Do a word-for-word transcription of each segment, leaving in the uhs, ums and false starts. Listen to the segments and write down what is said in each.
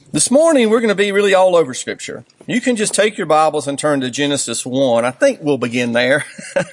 This morning, we're going to be really all over Scripture. You can just take your Bibles and turn to Genesis one. I think we'll begin there.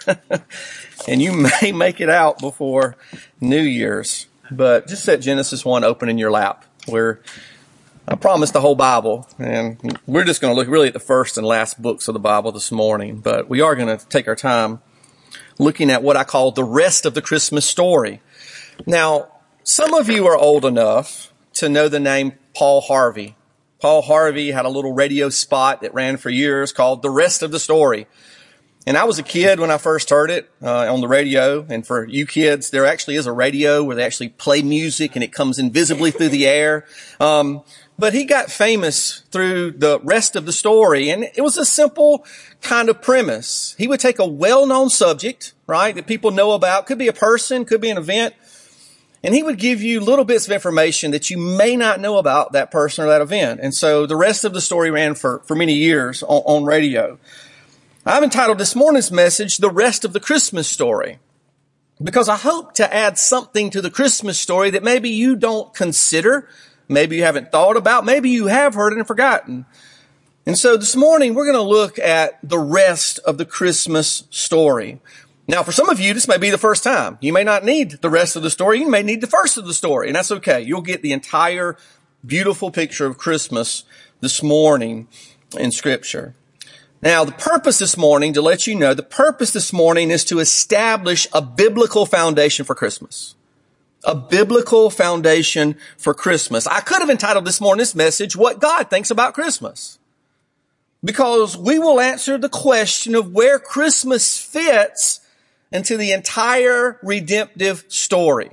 And you may make it out before New Year's. But just set Genesis one open in your lap, where I promised the whole Bible. And we're just going to look really at the first and last books of the Bible this morning. But we are going to take our time looking at what I call the rest of the Christmas story. Now, some of you are old enough to know the name Paul Harvey. Paul Harvey had a little radio spot that ran for years called The Rest of the Story. And I was a kid when I first heard it uh, on the radio. And for you kids, there actually is a radio where they actually play music and it comes invisibly through the air. Um, but he got famous through the rest of the story. And it was a simple kind of premise. He would take a well-known subject, right, that people know about. Could be a person, could be an event. And he would give you little bits of information that you may not know about that person or that event. And so the rest of the story ran for, for many years on, on radio. I've entitled this morning's message, The Rest of the Christmas Story, because I hope to add something to the Christmas story that maybe you don't consider, maybe you haven't thought about, maybe you have heard it and forgotten. And so this morning we're going to look at the rest of the Christmas story. Now, for some of you, this may be the first time. You may not need the rest of the story. You may need the first of the story, and that's okay. You'll get the entire beautiful picture of Christmas this morning in Scripture. Now, the purpose this morning, to let you know, the purpose this morning is to establish a biblical foundation for Christmas. A biblical foundation for Christmas. I could have entitled this morning's message, What God Thinks About Christmas. Because we will answer the question of where Christmas fits into the entire redemptive story.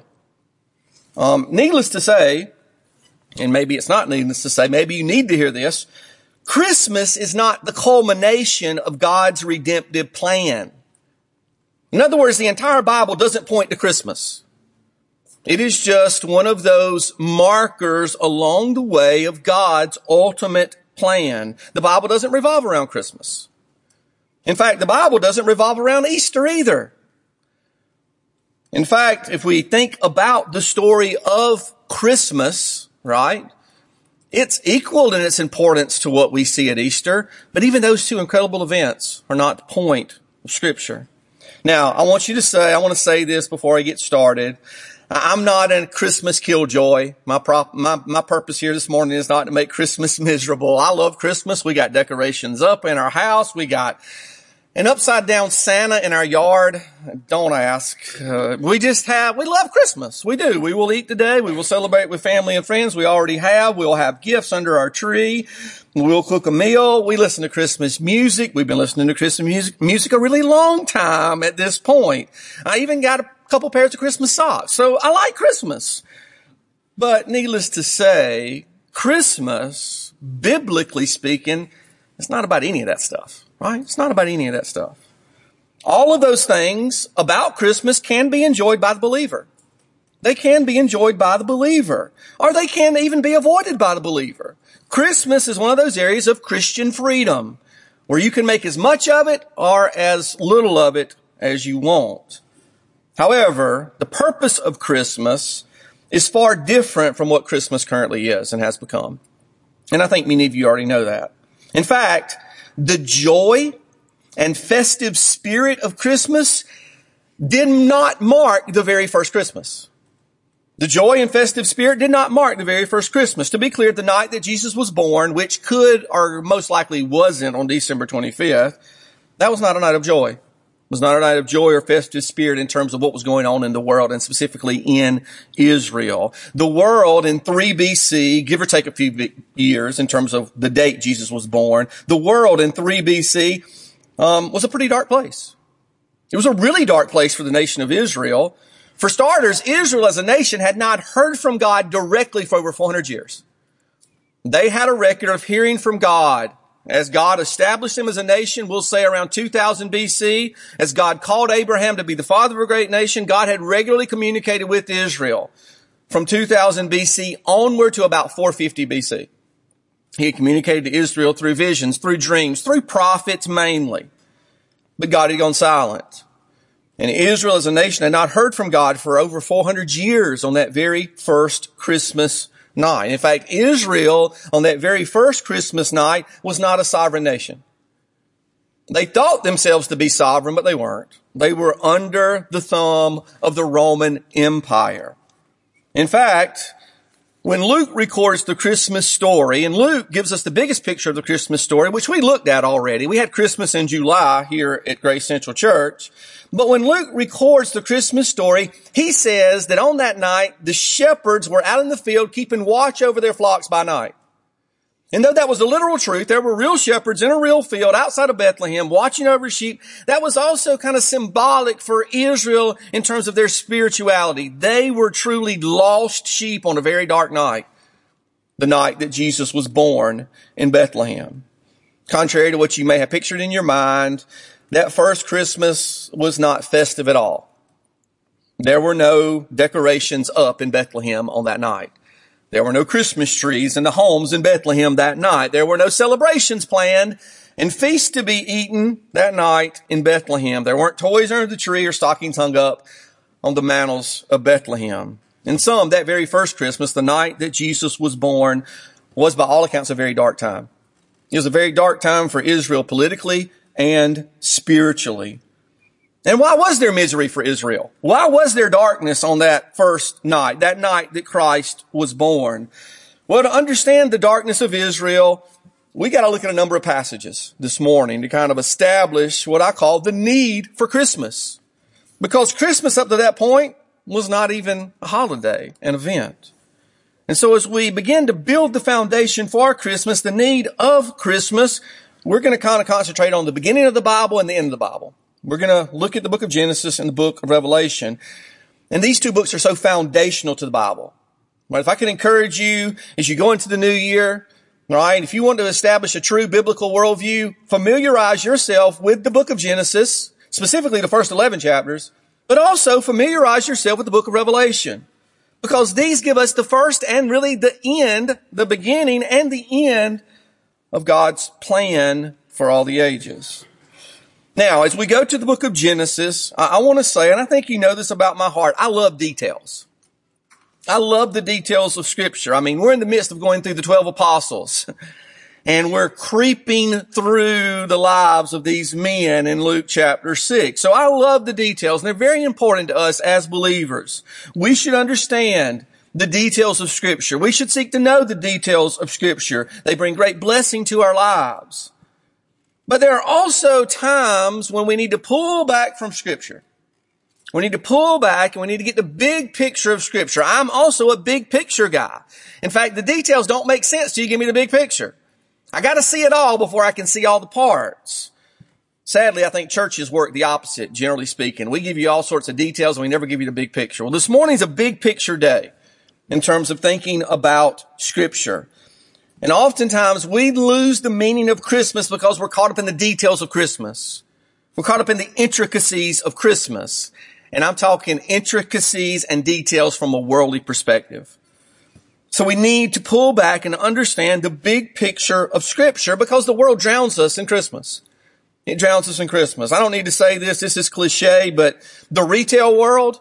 Um, needless to say, and maybe it's not needless to say, maybe you need to hear this, Christmas is not the culmination of God's redemptive plan. In other words, the entire Bible doesn't point to Christmas. It is just one of those markers along the way of God's ultimate plan. The Bible doesn't revolve around Christmas. In fact, the Bible doesn't revolve around Easter either. In fact, if we think about the story of Christmas, right, it's equal in its importance to what we see at Easter, but even those two incredible events are not the point of Scripture. Now, I want you to say, I want to say this before I get started. I'm not a Christmas killjoy. My, prop, my, my purpose here this morning is not to make Christmas miserable. I love Christmas. We got decorations up in our house. We got an upside down Santa in our yard. Don't ask. Uh, we just have, we love Christmas. We do. We will eat today. We will celebrate with family and friends. We already have. We'll have gifts under our tree. We'll cook a meal. We listen to Christmas music. We've been listening to Christmas music, music a really long time at this point. I even got a couple pairs of Christmas socks. So I like Christmas. But needless to say, Christmas, biblically speaking, it's not about any of that stuff. Right? It's not about any of that stuff. All of those things about Christmas can be enjoyed by the believer. They can be enjoyed by the believer. Or they can even be avoided by the believer. Christmas is one of those areas of Christian freedom where you can make as much of it or as little of it as you want. However, the purpose of Christmas is far different from what Christmas currently is and has become. And I think many of you already know that. In fact, the joy and festive spirit of Christmas did not mark the very first Christmas. The joy and festive spirit did not mark the very first Christmas. To be clear, the night that Jesus was born, which could or most likely wasn't on December twenty-fifth, that was not a night of joy. It was not a night of joy or festive spirit in terms of what was going on in the world and specifically in Israel. The world in three B C, give or take a few years in terms of the date Jesus was born, the world in three B C um, was a pretty dark place. It was a really dark place for the nation of Israel. For starters, Israel as a nation had not heard from God directly for over four hundred years. They had a record of hearing from God as God established them as a nation, we'll say around two thousand B C, as God called Abraham to be the father of a great nation, God had regularly communicated with Israel from two thousand B C onward to about four fifty B C. He had communicated to Israel through visions, through dreams, through prophets mainly. But God had gone silent. And Israel as a nation had not heard from God for over four hundred years on that very first Christmas night. In fact, Israel on that very first Christmas night was not a sovereign nation. They thought themselves to be sovereign, but they weren't. They were under the thumb of the Roman Empire. In fact, when Luke records the Christmas story, and Luke gives us the biggest picture of the Christmas story, which we looked at already. We had Christmas in July here at Grace Central Church. But when Luke records the Christmas story, he says that on that night, the shepherds were out in the field keeping watch over their flocks by night. And though that was a literal truth, there were real shepherds in a real field outside of Bethlehem watching over sheep. That was also kind of symbolic for Israel in terms of their spirituality. They were truly lost sheep on a very dark night, the night that Jesus was born in Bethlehem. Contrary to what you may have pictured in your mind, that first Christmas was not festive at all. There were no decorations up in Bethlehem on that night. There were no Christmas trees in the homes in Bethlehem that night. There were no celebrations planned and feasts to be eaten that night in Bethlehem. There weren't toys under the tree or stockings hung up on the mantles of Bethlehem. In some, that very first Christmas, the night that Jesus was born, was by all accounts a very dark time. It was a very dark time for Israel politically and spiritually. And why was there misery for Israel? Why was there darkness on that first night, that night that Christ was born? Well, to understand the darkness of Israel, we got to look at a number of passages this morning to kind of establish what I call the need for Christmas. Because Christmas up to that point was not even a holiday, an event. And so as we begin to build the foundation for Christmas, the need of Christmas, we're going to kind of concentrate on the beginning of the Bible and the end of the Bible. We're going to look at the book of Genesis and the book of Revelation. And these two books are so foundational to the Bible. Right? If I could encourage you as you go into the new year, right, if you want to establish a true biblical worldview, familiarize yourself with the book of Genesis, specifically the first eleven chapters, but also familiarize yourself with the book of Revelation. Because these give us the first and really the end, the beginning and the end of God's plan for all the ages. Now, as we go to the book of Genesis, I, I want to say, and I think you know this about my heart, I love details. I love the details of Scripture. I mean, we're in the midst of going through the twelve apostles, and we're creeping through the lives of these men in Luke chapter six. So I love the details, and they're very important to us as believers. We should understand the details of Scripture. We should seek to know the details of Scripture. They bring great blessing to our lives. But there are also times when we need to pull back from Scripture. We need to pull back and we need to get the big picture of Scripture. I'm also a big picture guy. In fact, the details don't make sense till you give me the big picture. I got to see it all before I can see all the parts. Sadly, I think churches work the opposite, generally speaking. We give you all sorts of details and we never give you the big picture. Well, this morning's a big picture day in terms of thinking about Scripture. And oftentimes we lose the meaning of Christmas because we're caught up in the details of Christmas. We're caught up in the intricacies of Christmas. And I'm talking intricacies and details from a worldly perspective. So we need to pull back and understand the big picture of Scripture because the world drowns us in Christmas. It drowns us in Christmas. I don't need to say this. This is cliche, but the retail world,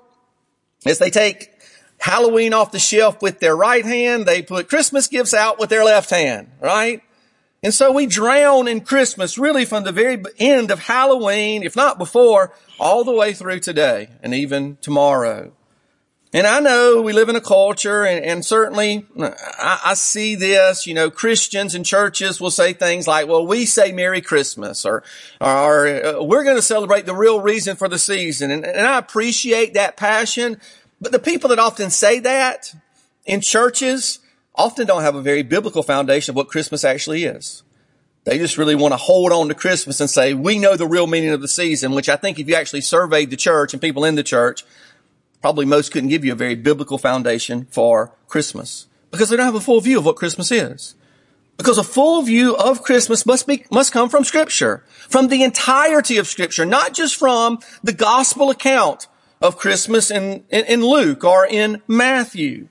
as they take Halloween off the shelf with their right hand, they put Christmas gifts out with their left hand, right? And so we drown in Christmas really from the very end of Halloween, if not before, all the way through today and even tomorrow. And I know we live in a culture and, and certainly I, I see this, you know, Christians and churches will say things like, well, we say Merry Christmas or, or uh, we're going to celebrate the real reason for the season. And, and I appreciate that passion. But the people that often say that in churches often don't have a very biblical foundation of what Christmas actually is. They just really want to hold on to Christmas and say, we know the real meaning of the season, which I think if you actually surveyed the church and people in the church, probably most couldn't give you a very biblical foundation for Christmas because they don't have a full view of what Christmas is. Because a full view of Christmas must be, must come from Scripture, from the entirety of Scripture, not just from the gospel account of Christmas in, in, in Luke or in Matthew.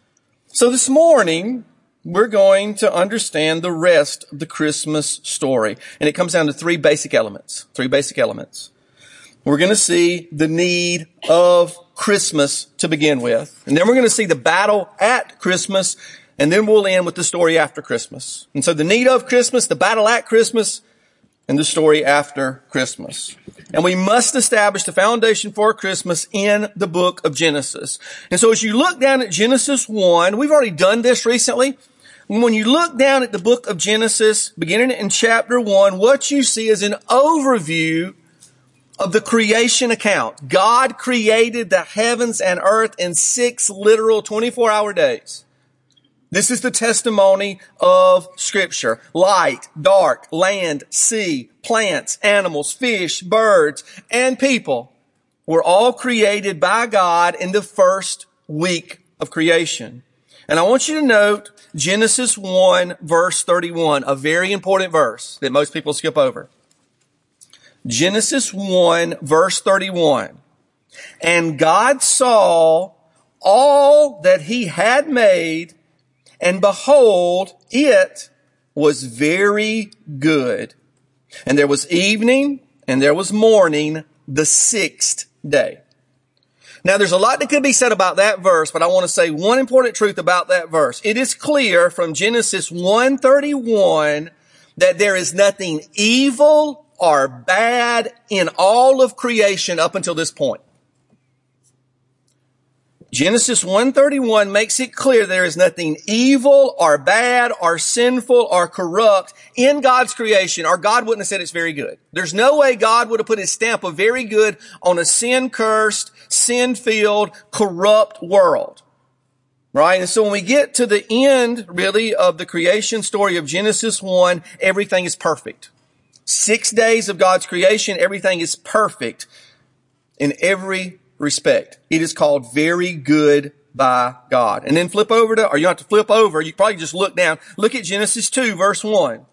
So this morning, we're going to understand the rest of the Christmas story. And it comes down to three basic elements. Three basic elements. We're going to see the need of Christmas to begin with. And then we're going to see the battle at Christmas. And then we'll end with the story after Christmas. And so the need of Christmas, the battle at Christmas, and the story after Christmas. And we must establish the foundation for Christmas in the book of Genesis. And so as you look down at Genesis one, we've already done this recently. When you look down at the book of Genesis, beginning in chapter one, what you see is an overview of the creation account. God created the heavens and earth in six literal twenty-four hour days. This is the testimony of Scripture. Light, dark, land, sea, plants, animals, fish, birds, and people were all created by God in the first week of creation. And I want you to note Genesis one verse thirty-one, a very important verse that most people skip over. Genesis one verse thirty-one. And God saw all that he had made, and behold, it was very good. And there was evening and there was morning the sixth day. Now, there's a lot that could be said about that verse, but I want to say one important truth about that verse. It is clear from Genesis one thirty-one that there is nothing evil or bad in all of creation up until this point. Genesis one thirty-one makes it clear there is nothing evil or bad or sinful or corrupt in God's creation, or God wouldn't have said it's very good. There's no way God would have put his stamp of very good on a sin-cursed, sin-filled, corrupt world. Right? And so when we get to the end, really, of the creation story of Genesis one, everything is perfect. Six days of God's creation, everything is perfect in every respect. It is called very good by God. And then flip over to, or you don't have to flip over, you probably just look down. Look at Genesis two, verse one.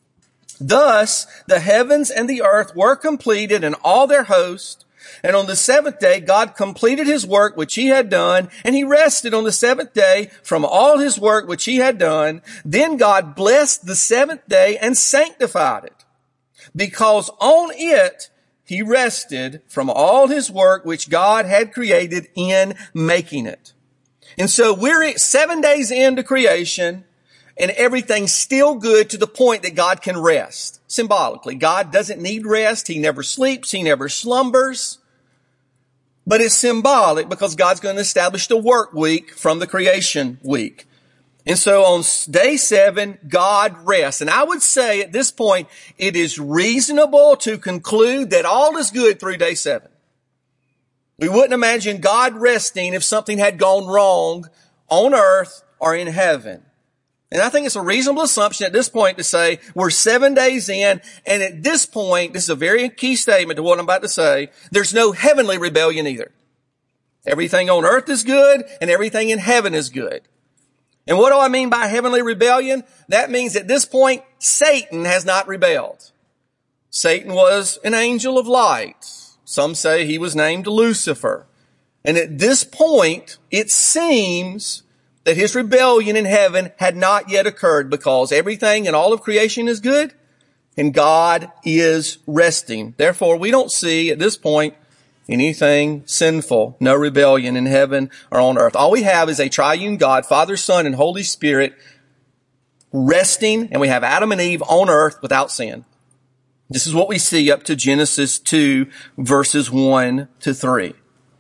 Thus the heavens and the earth were completed and all their host. And on the seventh day, God completed his work which he had done, and he rested on the seventh day from all his work which he had done. Then God blessed the seventh day and sanctified it, because on it he rested from all his work which God had created in making it. And so we're seven days into creation, and everything's still good to the point that God can rest. Symbolically, God doesn't need rest. He never sleeps. He never slumbers. But it's symbolic because God's going to establish the work week from the creation week. And so on day seven, God rests. And I would say at this point, it is reasonable to conclude that all is good through day seven. We wouldn't imagine God resting if something had gone wrong on earth or in heaven. And I think it's a reasonable assumption at this point to say we're seven days in, and at this point, this is a very key statement to what I'm about to say, there's no heavenly rebellion either. Everything on earth is good, and everything in heaven is good. And what do I mean by heavenly rebellion? That means at this point, Satan has not rebelled. Satan was an angel of light. Some say he was named Lucifer. And at this point, it seems that his rebellion in heaven had not yet occurred, because everything in all of creation is good and God is resting. Therefore, we don't see at this point anything sinful, no rebellion in heaven or on earth. All we have is a triune God, Father, Son, and Holy Spirit resting, and we have Adam and Eve on earth without sin. This is what we see up to Genesis two, verses one to three.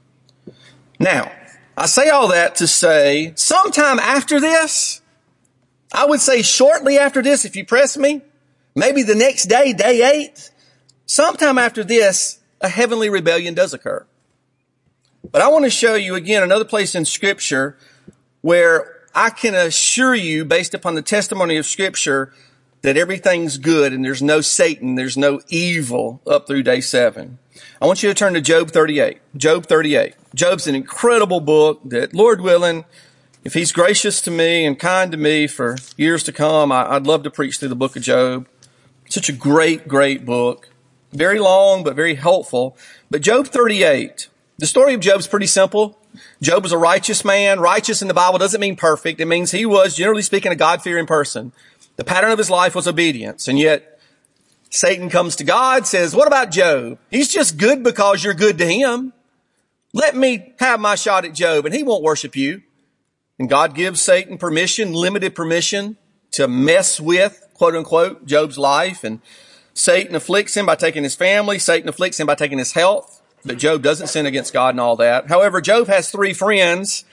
Now, I say all that to say sometime after this, I would say shortly after this, if you press me, maybe the next day, day eight, sometime after this, a heavenly rebellion does occur. But I want to show you again another place in Scripture where I can assure you, based upon the testimony of Scripture, that everything's good and there's no Satan, there's no evil up through day seven. I want you to turn to Job thirty-eight. Job thirty-eight. Job's an incredible book that, Lord willing, if he's gracious to me and kind to me for years to come, I'd love to preach through the book of Job. Such a great, great book. Very long, but very helpful. But Job thirty-eight, the story of Job's pretty simple. Job was a righteous man. Righteous in the Bible doesn't mean perfect. It means he was, generally speaking, a God-fearing person. The pattern of his life was obedience. And yet, Satan comes to God, says, what about Job? He's just good because you're good to him. Let me have my shot at Job, and he won't worship you. And God gives Satan permission, limited permission, to mess with, quote unquote, Job's life. And Satan afflicts him by taking his family. Satan afflicts him by taking his health. But Job doesn't sin against God and all that. However, Job has three friends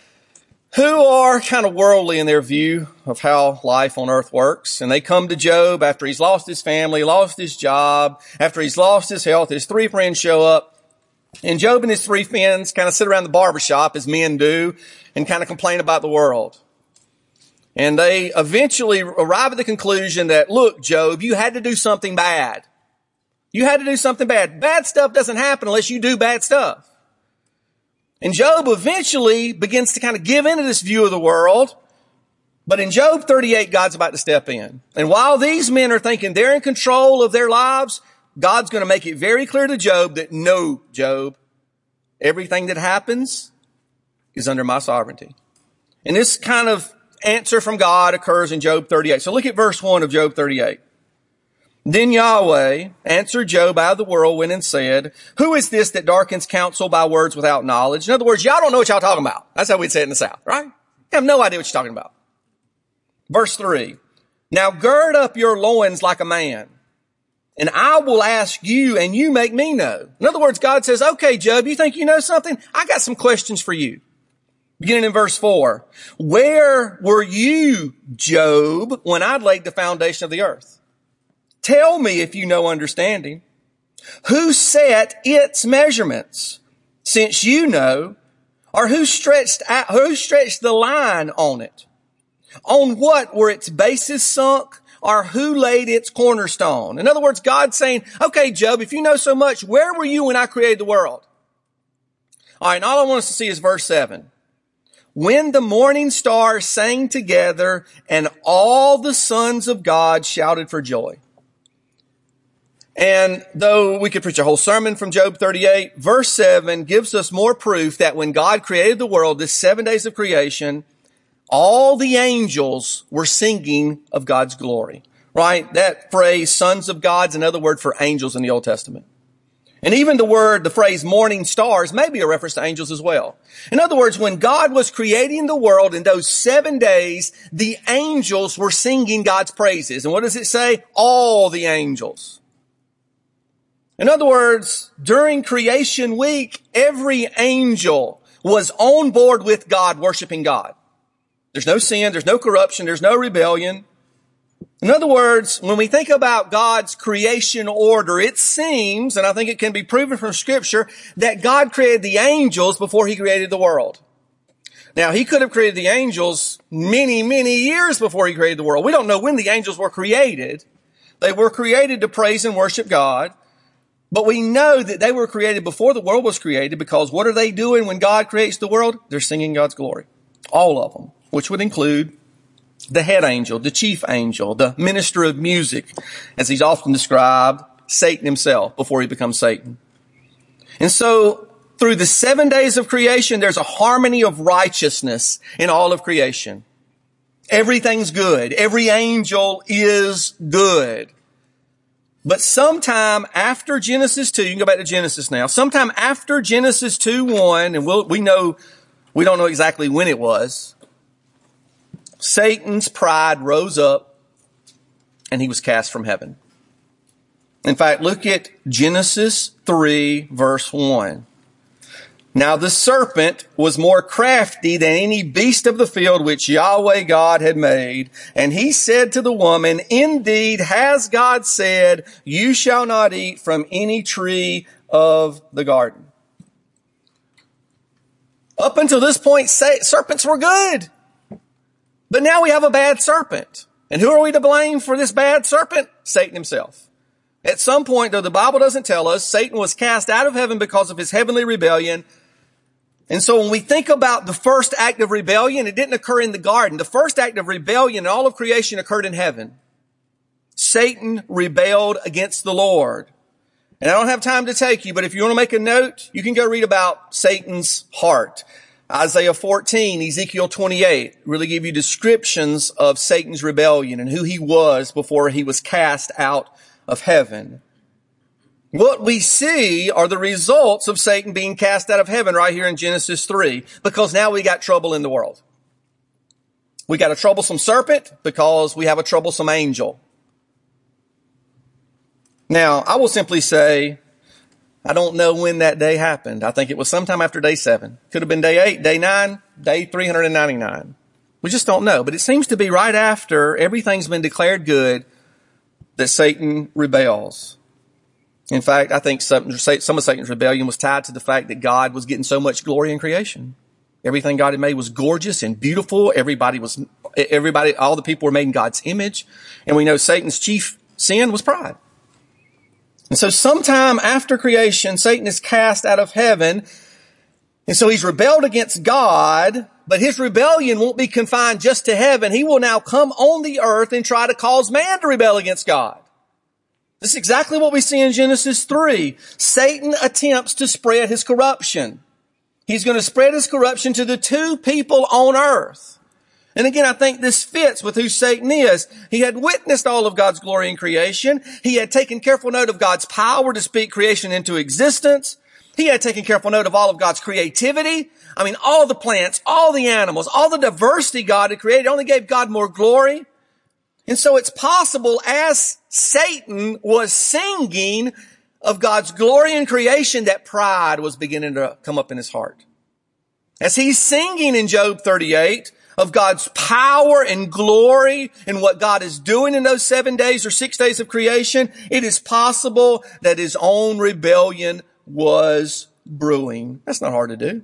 who are kind of worldly in their view of how life on earth works. And they come to Job after he's lost his family, lost his job, after he's lost his health. His three friends show up. And Job and his three friends kind of sit around the barbershop, as men do, and kind of complain about the world. And they eventually arrive at the conclusion that, look, Job, you had to do something bad. You had to do something bad. Bad stuff doesn't happen unless you do bad stuff. And Job eventually begins to kind of give into this view of the world. But in Job thirty-eight, God's about to step in. And while these men are thinking they're in control of their lives, God's going to make it very clear to Job that, no, Job, everything that happens is under my sovereignty. And this kind of answer from God occurs in Job thirty-eight. So look at verse one of Job thirty-eight. Then Yahweh answered Job out of the whirlwind and said, who is this that darkens counsel by words without knowledge? In other words, y'all don't know what y'all talking about. That's how we'd say it in the South, right? You have no idea what you're talking about. Verse three. Now gird up your loins like a man, and I will ask you, and you make me know. In other words, God says, okay, Job, you think you know something? I got some questions for you. Beginning in verse four. Where were you, Job, when I laid the foundation of the earth? Tell me if you know understanding. Who set its measurements, since you know, or who stretched out, who stretched the line on it? On what were its bases sunk, or who laid its cornerstone? In other words, God's saying, okay, Job, if you know so much, where were you when I created the world? All right, and all I want us to see is verse seven. When the morning stars sang together and all the sons of God shouted for joy. And though we could preach a whole sermon from Job thirty-eight, verse seven gives us more proof that when God created the world, this seven days of creation, all the angels were singing of God's glory, right? That phrase, sons of God, is another word for angels in the Old Testament. And even the word, the phrase morning stars may be a reference to angels as well. In other words, when God was creating the world in those seven days, the angels were singing God's praises. And what does it say? All the angels. In other words, during creation week, every angel was on board with God, worshiping God. There's no sin, there's no corruption, there's no rebellion. In other words, when we think about God's creation order, it seems, and I think it can be proven from Scripture, that God created the angels before He created the world. Now, He could have created the angels many, many years before He created the world. We don't know when the angels were created. They were created to praise and worship God. But we know that they were created before the world was created, because what are they doing when God creates the world? They're singing God's glory. All of them, which would include the head angel, the chief angel, the minister of music, as he's often described, Satan himself before he becomes Satan. And so through the seven days of creation, there's a harmony of righteousness in all of creation. Everything's good. Every angel is good. But sometime after Genesis two, you can go back to Genesis now, sometime after Genesis two one, and we'll, we know, we don't know exactly when it was, Satan's pride rose up and he was cast from heaven. In fact, look at Genesis three verse one. Now the serpent was more crafty than any beast of the field which Yahweh God had made. And he said to the woman, indeed has God said, you shall not eat from any tree of the garden. Up until this point, serpents were good. But now we have a bad serpent. And who are we to blame for this bad serpent? Satan himself. At some point, though the Bible doesn't tell us, Satan was cast out of heaven because of his heavenly rebellion. And so when we think about the first act of rebellion, it didn't occur in the garden. The first act of rebellion in all of creation occurred in heaven. Satan rebelled against the Lord. And I don't have time to take you, but if you want to make a note, you can go read about Satan's heart. Isaiah fourteen, Ezekiel twenty-eight really give you descriptions of Satan's rebellion and who he was before he was cast out of heaven. What we see are the results of Satan being cast out of heaven right here in Genesis three, because now we got trouble in the world. We got a troublesome serpent because we have a troublesome angel. Now, I will simply say, I don't know when that day happened. I think it was sometime after day seven. Could have been day eight, day nine, day three hundred ninety-nine. We just don't know. But it seems to be right after everything's been declared good that Satan rebels. In fact, I think some, some of Satan's rebellion was tied to the fact that God was getting so much glory in creation. Everything God had made was gorgeous and beautiful. Everybody was, everybody, all the people were made in God's image. And we know Satan's chief sin was pride. And so sometime after creation, Satan is cast out of heaven. And so he's rebelled against God, but his rebellion won't be confined just to heaven. He will now come on the earth and try to cause man to rebel against God. This is exactly what we see in Genesis three. Satan attempts to spread his corruption. He's going to spread his corruption to the two people on earth. And again, I think this fits with who Satan is. He had witnessed all of God's glory in creation. He had taken careful note of God's power to speak creation into existence. He had taken careful note of all of God's creativity. I mean, all the plants, all the animals, all the diversity God had created only gave God more glory. And so it's possible as Satan was singing of God's glory in creation that pride was beginning to come up in his heart. As he's singing in Job thirty-eight of God's power and glory and what God is doing in those seven days or six days of creation, it is possible that his own rebellion was brewing. That's not hard to do.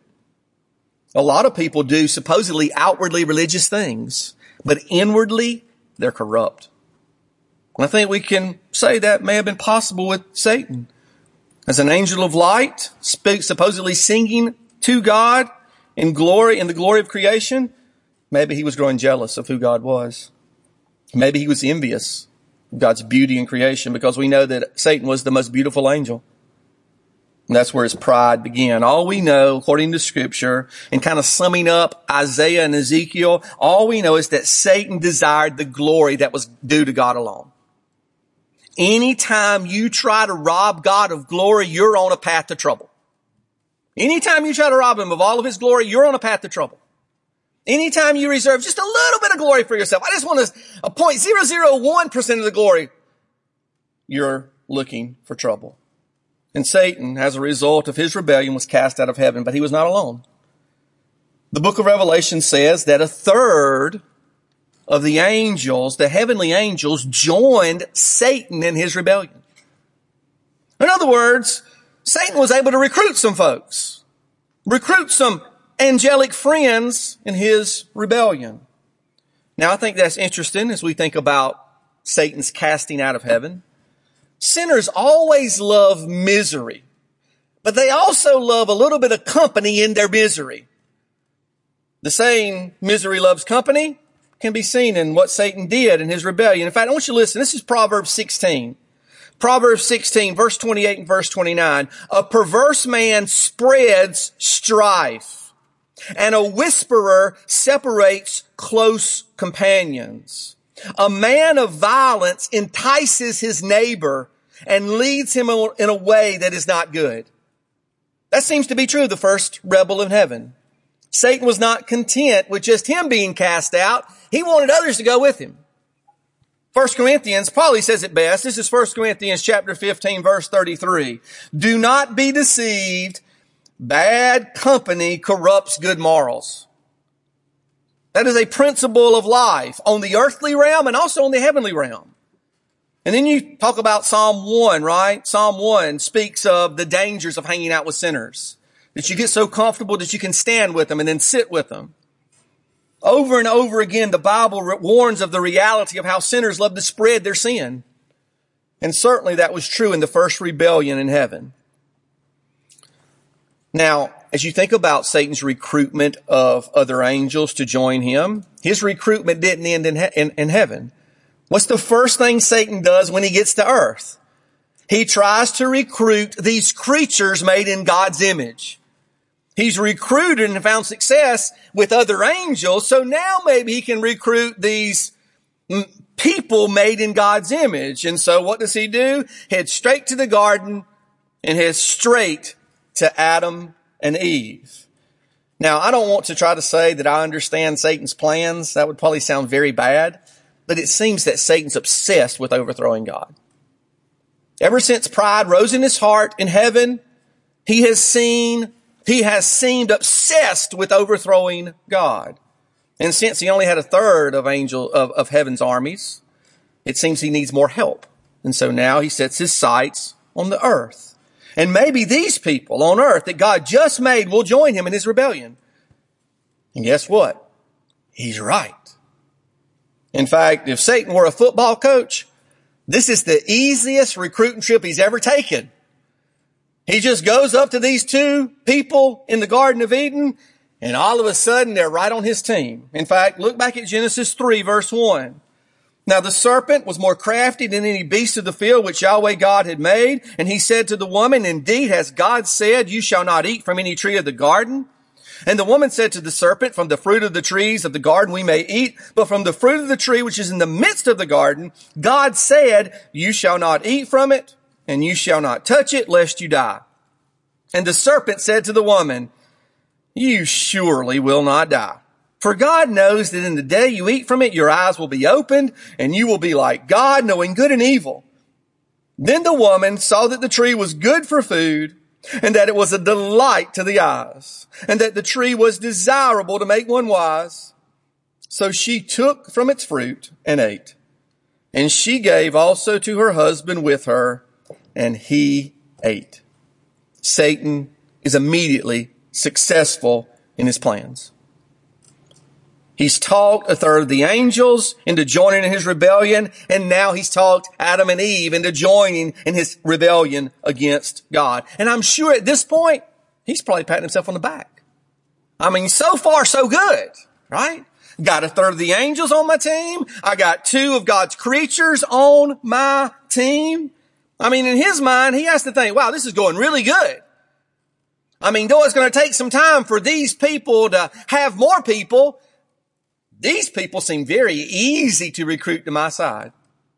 A lot of people do supposedly outwardly religious things, but inwardly they're corrupt. And I think we can say that may have been possible with Satan. As an angel of light, speak, supposedly singing to God in glory, in the glory of creation, maybe he was growing jealous of who God was. Maybe he was envious of God's beauty in creation because we know that Satan was the most beautiful angel. And that's where his pride began. All we know, according to Scripture, and kind of summing up Isaiah and Ezekiel, all we know is that Satan desired the glory that was due to God alone. Anytime you try to rob God of glory, you're on a path to trouble. Anytime you try to rob him of all of his glory, you're on a path to trouble. Anytime you reserve just a little bit of glory for yourself, I just want to, a zero point zero zero one percent of the glory, you're looking for trouble. And Satan, as a result of his rebellion, was cast out of heaven, but he was not alone. The book of Revelation says that a third of the angels, the heavenly angels, joined Satan in his rebellion. In other words, Satan was able to recruit some folks, recruit some angelic friends in his rebellion. Now, I think that's interesting as we think about Satan's casting out of heaven. Sinners always love misery, but they also love a little bit of company in their misery. The saying, misery loves company, can be seen in what Satan did in his rebellion. In fact, I want you to listen. This is Proverbs sixteen. Proverbs sixteen, verse twenty-eight and verse twenty-nine. A perverse man spreads strife, and a whisperer separates close companions. A man of violence entices his neighbor and leads him in a way that is not good. That seems to be true of the first rebel in heaven. Satan was not content with just him being cast out. He wanted others to go with him. First Corinthians probably says it best. This is First Corinthians chapter fifteen, verse thirty-three. Do not be deceived. Bad company corrupts good morals. That is a principle of life on the earthly realm and also on the heavenly realm. And then you talk about Psalm one, right? Psalm one speaks of the dangers of hanging out with sinners. That you get so comfortable that you can stand with them and then sit with them. Over and over again, the Bible warns of the reality of how sinners love to spread their sin. And certainly that was true in the first rebellion in heaven. Now, as you think about Satan's recruitment of other angels to join him, his recruitment didn't end in, he- in, in heaven. What's the first thing Satan does when he gets to earth? He tries to recruit these creatures made in God's image. He's recruited and found success with other angels, so now maybe he can recruit these people made in God's image. And so what does he do? Head straight to the garden and head straight to Adam and Eve. Now, I don't want to try to say that I understand Satan's plans. That would probably sound very bad. But it seems that Satan's obsessed with overthrowing God. Ever since pride rose in his heart in heaven, he has seen, he has seemed obsessed with overthrowing God. And since he only had a third of angel of, of heaven's armies, it seems he needs more help. And so now he sets his sights on the earth. And maybe these people on earth that God just made will join him in his rebellion. And guess what? He's right. In fact, if Satan were a football coach, this is the easiest recruiting trip he's ever taken. He just goes up to these two people in the Garden of Eden, and all of a sudden they're right on his team. In fact, look back at Genesis three, verse one. Now the serpent was more crafty than any beast of the field which Yahweh God had made. And he said to the woman, indeed, has God said, you shall not eat from any tree of the garden? And the woman said to the serpent, from the fruit of the trees of the garden we may eat, but from the fruit of the tree which is in the midst of the garden, God said, you shall not eat from it, and you shall not touch it, lest you die. And the serpent said to the woman, you surely will not die. For God knows that in the day you eat from it, your eyes will be opened, and you will be like God, knowing good and evil. Then the woman saw that the tree was good for food, and that it was a delight to the eyes, and that the tree was desirable to make one wise. So she took from its fruit and ate. And she gave also to her husband with her, and he ate. Satan is immediately successful in his plans. He's talked a third of the angels into joining in his rebellion, and now he's talked Adam and Eve into joining in his rebellion against God. And I'm sure at this point, he's probably patting himself on the back. I mean, so far, so good, right? Got a third of the angels on my team. I got two of God's creatures on my team. I mean, in his mind, he has to think, wow, this is going really good. I mean, though it's going to take some time for these people to have more people, these people seem very easy to recruit to my side.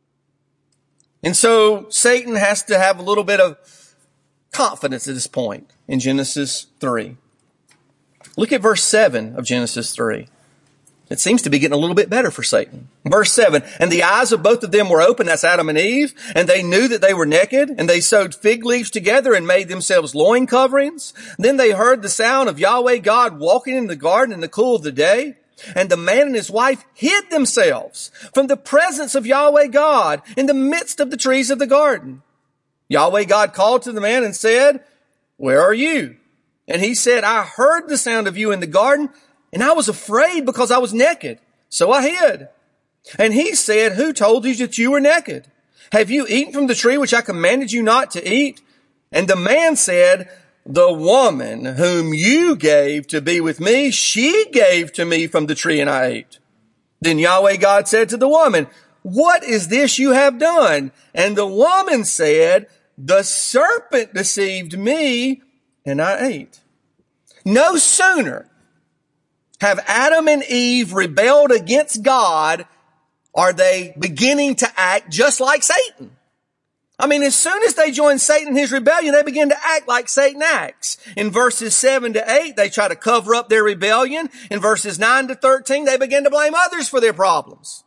And so Satan has to have a little bit of confidence at this point in Genesis three. Look at verse seven of Genesis three. It seems to be getting a little bit better for Satan. Verse seven, and the eyes of both of them were open, that's Adam and Eve, and they knew that they were naked, and they sewed fig leaves together and made themselves loin coverings. Then they heard the sound of Yahweh God walking in the garden in the cool of the day. And the man and his wife hid themselves from the presence of Yahweh God in the midst of the trees of the garden. Yahweh God called to the man and said, where are you? And he said, I heard the sound of you in the garden, and I was afraid because I was naked. So I hid. And he said, who told you that you were naked? Have you eaten from the tree which I commanded you not to eat? And the man said, the woman whom you gave to be with me, she gave to me from the tree and I ate. Then Yahweh God said to the woman, what is this you have done? And the woman said, the serpent deceived me and I ate. No sooner have Adam and Eve rebelled against God, are they beginning to act just like Satan. I mean, as soon as they join Satan in his rebellion, they begin to act like Satan acts. In verses seven to eight, they try to cover up their rebellion. In verses nine to thirteen, they begin to blame others for their problems.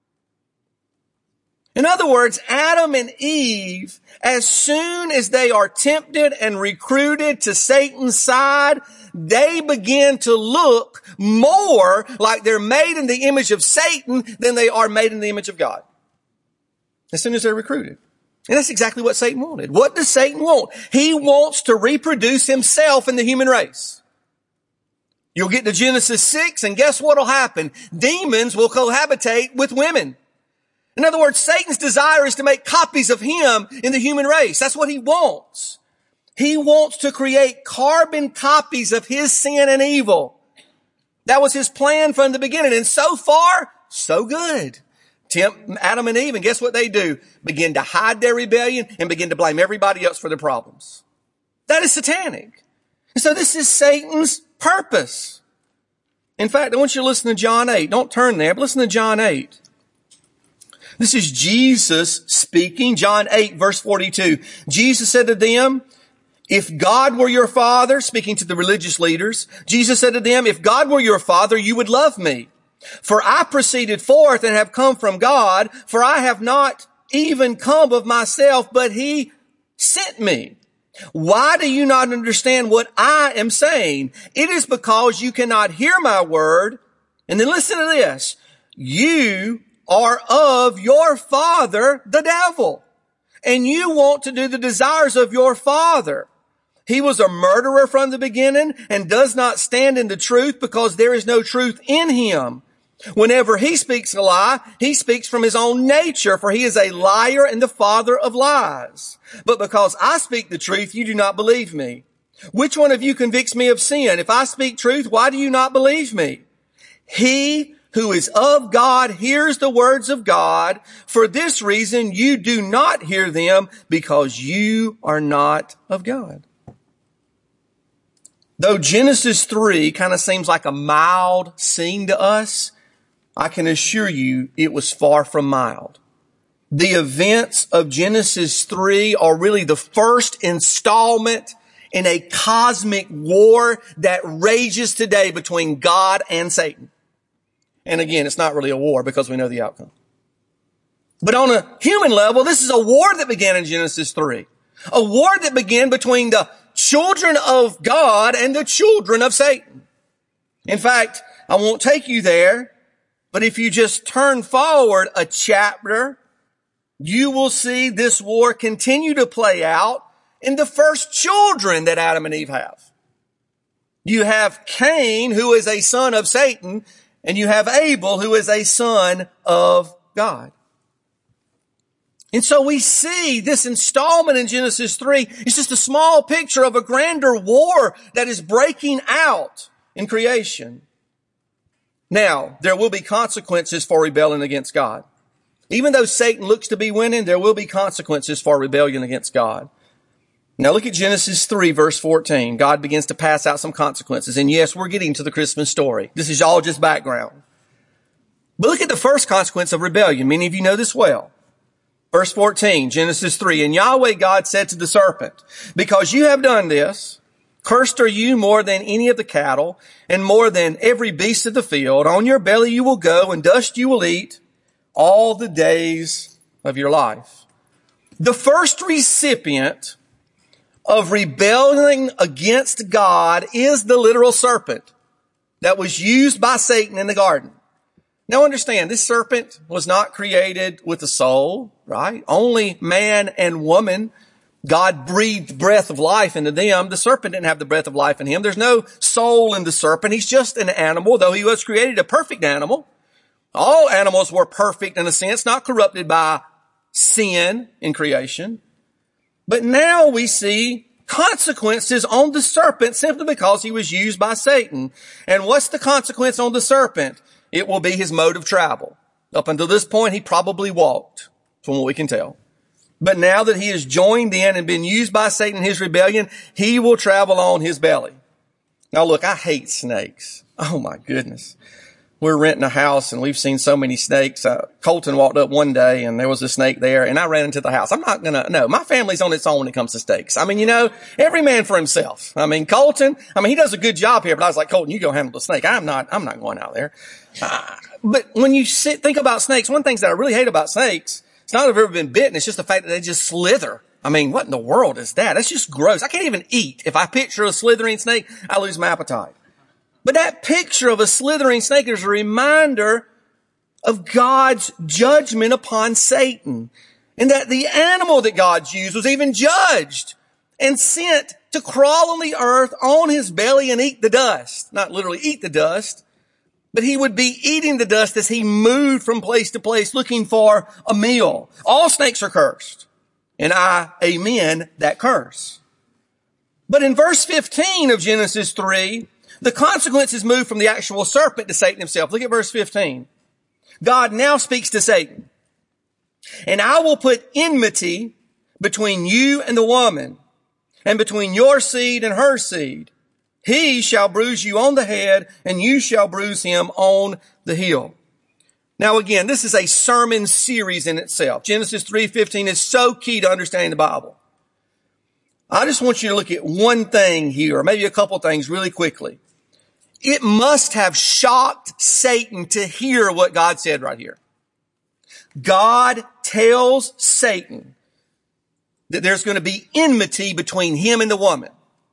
In other words, Adam and Eve, as soon as they are tempted and recruited to Satan's side, they begin to look more like they're made in the image of Satan than they are made in the image of God. As soon as they're recruited. And that's exactly what Satan wanted. What does Satan want? He wants to reproduce himself in the human race. You'll get to Genesis six, and guess what will happen? Demons will cohabitate with women. In other words, Satan's desire is to make copies of him in the human race. That's what he wants. He wants to create carbon copies of his sin and evil. That was his plan from the beginning. And so far, so good. Tempt Adam and Eve, and guess what they do? Begin to hide their rebellion and begin to blame everybody else for their problems. That is satanic. And so this is Satan's purpose. In fact, I want you to listen to John eight. Don't turn there, but listen to John eight. This is Jesus speaking. John eight, verse forty-two. Jesus said to them, If God were your father, speaking to the religious leaders, Jesus said to them, if God were your father, you would love me. For I proceeded forth and have come from God, for I have not even come of myself, but he sent me. Why do you not understand what I am saying? It is because you cannot hear my word. And then listen to this. You are of your father, the devil, and you want to do the desires of your father. He was a murderer from the beginning and does not stand in the truth because there is no truth in him. Whenever he speaks a lie, he speaks from his own nature, for he is a liar and the father of lies. But because I speak the truth, you do not believe me. Which one of you convicts me of sin? If I speak truth, why do you not believe me? He who is of God hears the words of God. For this reason, you do not hear them, because you are not of God. Though Genesis three kind of seems like a mild scene to us, I can assure you it was far from mild. The events of Genesis three are really the first installment in a cosmic war that rages today between God and Satan. And again, it's not really a war because we know the outcome. But on a human level, this is a war that began in Genesis three. A war that began between the children of God and the children of Satan. In fact, I won't take you there, but if you just turn forward a chapter, you will see this war continue to play out in the first children that Adam and Eve have. You have Cain, who is a son of Satan, and you have Abel, who is a son of God. And so we see this installment in Genesis three. It's just a small picture of a grander war that is breaking out in creation. Now, there will be consequences for rebelling against God. Even though Satan looks to be winning, there will be consequences for rebellion against God. Now look at Genesis three, verse fourteen. God begins to pass out some consequences. And yes, we're getting to the Christmas story. This is all just background. But look at the first consequence of rebellion. Many of you know this well. Verse fourteen, Genesis three. And Yahweh God said to the serpent, because you have done this, cursed are you more than any of the cattle and more than every beast of the field. On your belly you will go and dust you will eat all the days of your life. The first recipient of rebelling against God is the literal serpent that was used by Satan in the garden. Now understand, this serpent was not created with a soul, right? Only man and woman, God breathed breath of life into them. The serpent didn't have the breath of life in him. There's no soul in the serpent. He's just an animal, though he was created a perfect animal. All animals were perfect in a sense, not corrupted by sin in creation. But now we see consequences on the serpent simply because he was used by Satan. And what's the consequence on the serpent? It will be his mode of travel. Up until this point, he probably walked, from what we can tell. But now that he has joined in and been used by Satan in his rebellion, he will travel on his belly. Now look, I hate snakes. Oh my goodness. We're renting a house and we've seen so many snakes. Uh, Colton walked up one day and there was a snake there and I ran into the house. I'm not gonna, no, my family's on its own when it comes to snakes. I mean, you know, every man for himself. I mean, Colton, I mean, he does a good job here, but I was like, Colton, you go handle the snake. I'm not, I'm not going out there. Uh, but when you sit, think about snakes, one of the things that I really hate about snakes, it's not that I've ever been bitten. It's just the fact that they just slither. I mean, what in the world is that? That's just gross. I can't even eat. If I picture a slithering snake, I lose my appetite. But that picture of a slithering snake is a reminder of God's judgment upon Satan. And that the animal that God used was even judged and sent to crawl on the earth on his belly and eat the dust. Not literally eat the dust, but he would be eating the dust as he moved from place to place looking for a meal. All snakes are cursed. And I amen that curse. But in verse fifteen of Genesis three, the consequences move from the actual serpent to Satan himself. Look at verse fifteen. God now speaks to Satan. And I will put enmity between you and the woman, and between your seed and her seed. He shall bruise you on the head, and you shall bruise him on the heel. Now again, this is a sermon series in itself. Genesis three fifteen is so key to understanding the Bible. I just want you to look at one thing here, or maybe a couple things really quickly. It must have shocked Satan to hear what God said right here. God tells Satan that there's going to be enmity between him and the woman.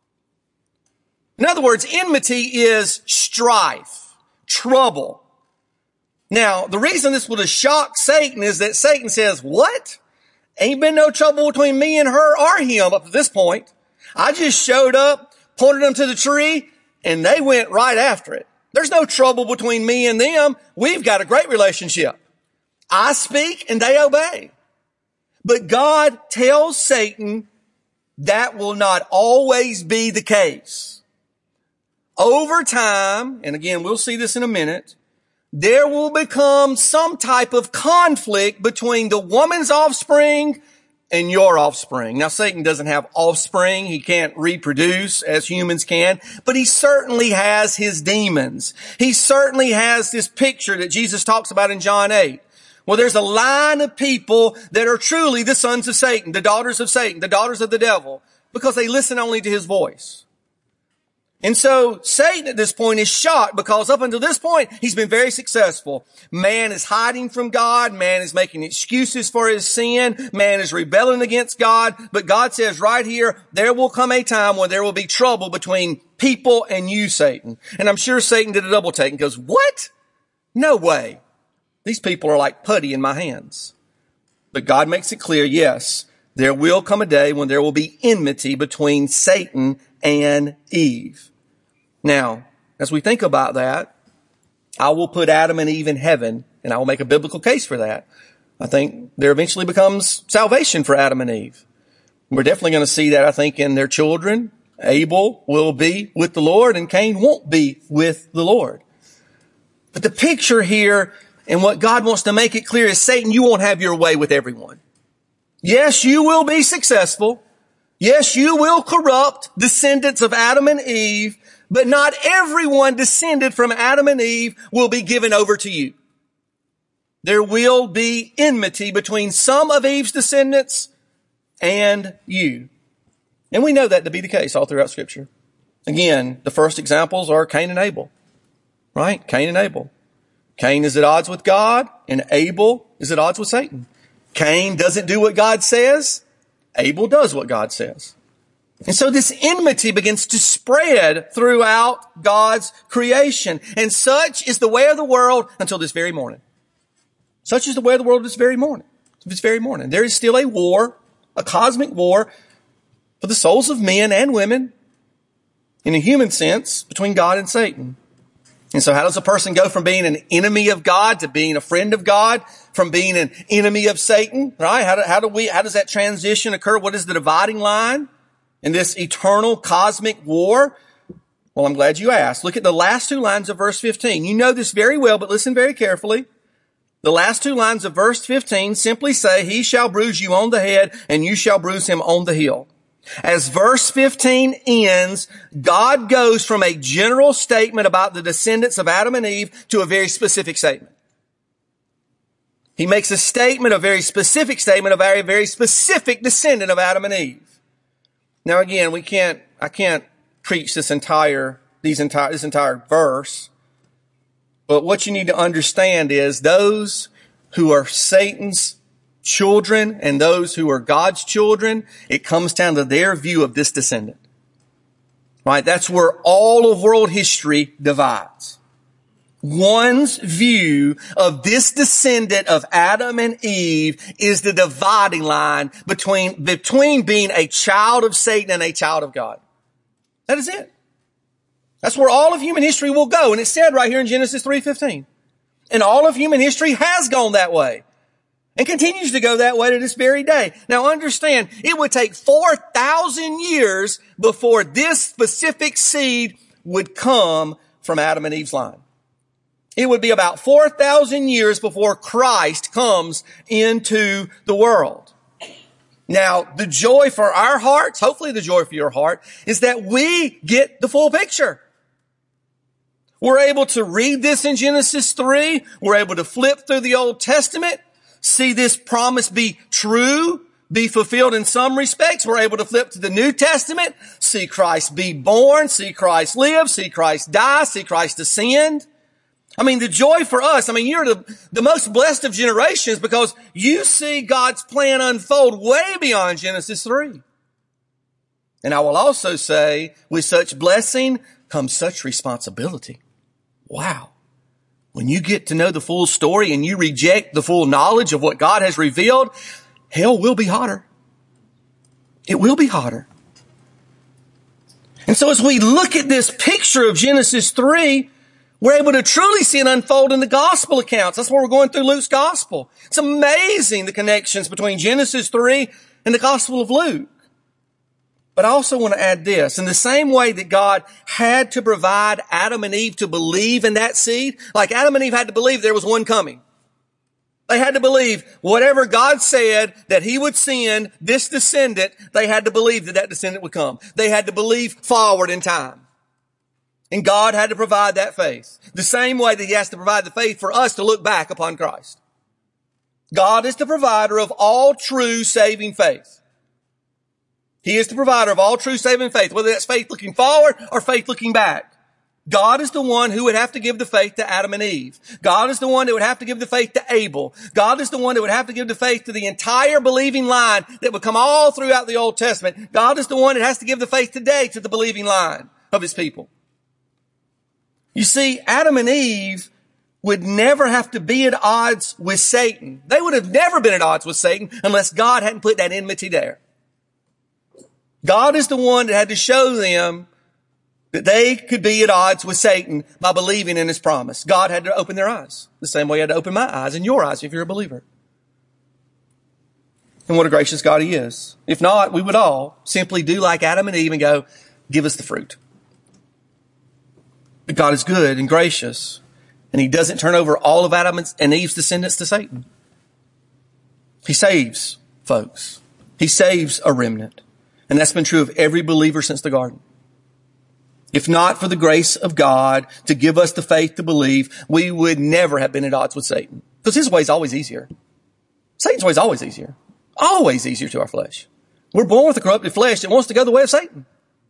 In other words, enmity is strife, trouble. Now, the reason this would have shocked Satan is that Satan says, what? Ain't been no trouble between me and her or him up to this point. I just showed up, pointed them to the tree, and they went right after it. There's no trouble between me and them. We've got a great relationship. I speak and they obey. But God tells Satan that will not always be the case. Over time, and again, we'll see this in a minute, there will become some type of conflict between the woman's offspring and your offspring. Now, Satan doesn't have offspring. He can't reproduce as humans can, but he certainly has his demons. He certainly has this picture that Jesus talks about in John eight. Well, there's a line of people that are truly the sons of Satan, the daughters of Satan, the daughters of the devil, because they listen only to his voice. And so Satan at this point is shocked because up until this point, he's been very successful. Man is hiding from God. Man is making excuses for his sin. Man is rebelling against God. But God says right here, there will come a time when there will be trouble between people and you, Satan. And I'm sure Satan did a double take and goes, what? No way. These people are like putty in my hands. But God makes it clear, yes, there will come a day when there will be enmity between Satan and Eve. Now, as we think about that, I will put Adam and Eve in heaven, and I will make a biblical case for that. I think there eventually becomes salvation for Adam and Eve. We're definitely going to see that, I think, in their children. Abel will be with the Lord, and Cain won't be with the Lord. But the picture here, and what God wants to make it clear, is Satan, you won't have your way with everyone. Yes, you will be successful. Yes, you will corrupt descendants of Adam and Eve, but not everyone descended from Adam and Eve will be given over to you. There will be enmity between some of Eve's descendants and you. And we know that to be the case all throughout Scripture. Again, the first examples are Cain and Abel, right? Cain and Abel. Cain is at odds with God, and Abel is at odds with Satan. Cain doesn't do what God says. Abel does what God says. And so this enmity begins to spread throughout God's creation. And such is the way of the world until this very morning. Such is the way of the world this very morning. This very morning. There is still a war, a cosmic war for the souls of men and women in a human sense between God and Satan. And so how does a person go from being an enemy of God to being a friend of God, from being an enemy of Satan, right? How do, how do we, how does that transition occur? What is the dividing line in this eternal cosmic war? Well, I'm glad you asked. Look at the last two lines of verse fifteen. You know this very well, but listen very carefully. The last two lines of verse fifteen simply say, he shall bruise you on the head and you shall bruise him on the heel. As verse fifteen ends, God goes from a general statement about the descendants of Adam and Eve to a very specific statement. He makes a statement, a very specific statement of a very specific descendant of Adam and Eve. Now again, we can't, I can't preach this entire, these entire, this entire verse. But what you need to understand is those who are Satan's children and those who are God's children, it comes down to their view of this descendant. Right? That's where all of world history divides. One's view of this descendant of Adam and Eve is the dividing line between, between being a child of Satan and a child of God. That is it. That's where all of human history will go. And it's said right here in Genesis three fifteen. And all of human history has gone that way. And continues to go that way to this very day. Now understand, it would take four thousand years before this specific seed would come from Adam and Eve's line. It would be about four thousand years before Christ comes into the world. Now, the joy for our hearts, hopefully the joy for your heart, is that we get the full picture. We're able to read this in Genesis three. We're able to flip through the Old Testament, see this promise be true, be fulfilled in some respects. We're able to flip to the New Testament, see Christ be born, see Christ live, see Christ die, see Christ ascend. I mean, the joy for us, I mean, you're the, the most blessed of generations because you see God's plan unfold way beyond Genesis three. And I will also say, with such blessing comes such responsibility. Wow. When you get to know the full story and you reject the full knowledge of what God has revealed, hell will be hotter. It will be hotter. And so as we look at this picture of Genesis three, we're able to truly see it unfold in the gospel accounts. That's why we're going through Luke's gospel. It's amazing the connections between Genesis three and the gospel of Luke. But I also want to add this. In the same way that God had to provide Adam and Eve to believe in that seed, like Adam and Eve had to believe there was one coming. They had to believe whatever God said that he would send this descendant, they had to believe that that descendant would come. They had to believe forward in time. And God had to provide that faith. The same way that he has to provide the faith for us to look back upon Christ. God is the provider of all true saving faith. He is the provider of all true saving faith, whether that's faith looking forward or faith looking back. God is the one who would have to give the faith to Adam and Eve. God is the one that would have to give the faith to Abel. God is the one that would have to give the faith to the entire believing line that would come all throughout the Old Testament. God is the one that has to give the faith today to the believing line of his people. You see, Adam and Eve would never have to be at odds with Satan. They would have never been at odds with Satan unless God hadn't put that enmity there. God is the one that had to show them that they could be at odds with Satan by believing in his promise. God had to open their eyes. The same way he had to open my eyes and your eyes if you're a believer. And what a gracious God he is. If not, we would all simply do like Adam and Eve and go, give us the fruit. But God is good and gracious, and he doesn't turn over all of Adam and Eve's descendants to Satan. He saves folks. He saves a remnant. And that's been true of every believer since the garden. If not for the grace of God to give us the faith to believe, we would never have been at odds with Satan. Because his way is always easier. Satan's way is always easier. Always easier to our flesh. We're born with a corrupted flesh that wants to go the way of Satan.